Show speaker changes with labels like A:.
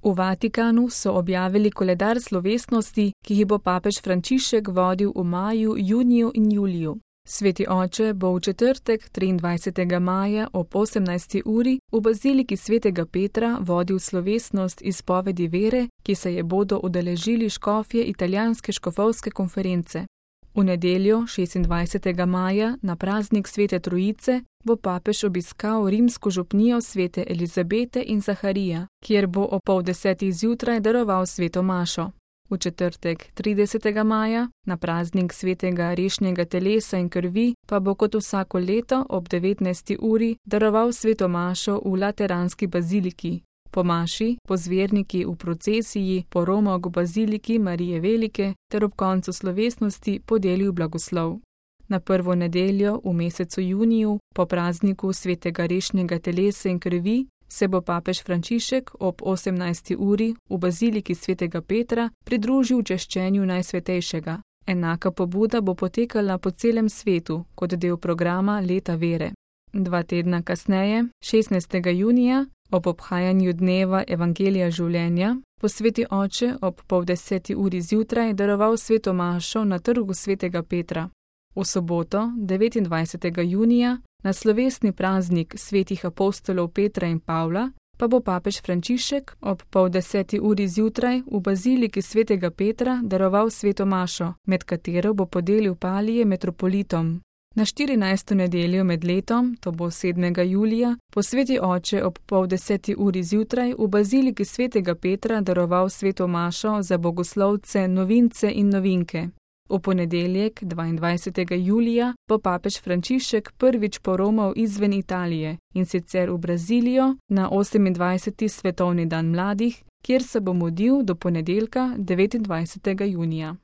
A: V Vatikanu so objavili koledar slovesnosti, ki jih bo papež Frančišek vodil v maju, juniju in juliju. Sveti oče bo v četrtek, 23. maja ob 18. uri v baziliki svetega Petra vodil slovesnost izpovedi vere, ki se je bodo udeležili škofje italijanske škofovske konference. V nedeljo, 26. maja, na praznik Svete Trojice, bo papež obiskal rimsko župnijo svete Elizabete in Zaharija, kjer bo ob 9:30 zjutraj daroval sveto mašo. V četrtek, 30. maja, na praznik svetega rešnjega telesa in krvi, pa bo kot vsako leto ob 19. uri daroval sveto mašo v Lateranski baziliki. Po maši, po zverniki v procesiji, po romog v baziliki Marije Velike ter ob koncu slovesnosti podelil blagoslov. Na prvo nedeljo v mesecu juniju, po prazniku svetega rešnjega telesa in krvi, se bo papež Frančišek ob 18. uri v baziliki svetega Petra pridružil češčenju Najsvetejšega. Enaka pobuda bo potekala po celem svetu kot del programa Leta vere. 2 tedna kasneje, 16. junija, ob obhajanju dneva Evangelija življenja, bo sveti oče ob 9:30 uri zjutraj daroval sveto mašo na trgu svetega Petra. V soboto, 29. junija, na slovesni praznik svetih apostolov Petra in Pavla, pa bo papež Frančišek ob 9:30 uri zjutraj v baziliki svetega Petra daroval sveto mašo, med katero bo podelil palije metropolitom. Na 14. nedeljo med letom, to bo 7. julija, bo sveti oče ob 9:30 uri zjutraj v baziliki svetega Petra daroval sveto mašo za bogoslovce, novince in novinke. V ponedeljek, 22. julija, bo papež Frančišek prvič poromal izven Italije, in sicer v Brazilijo na 28. svetovni dan mladih, kjer se bo mudil do ponedeljka, 29. junija.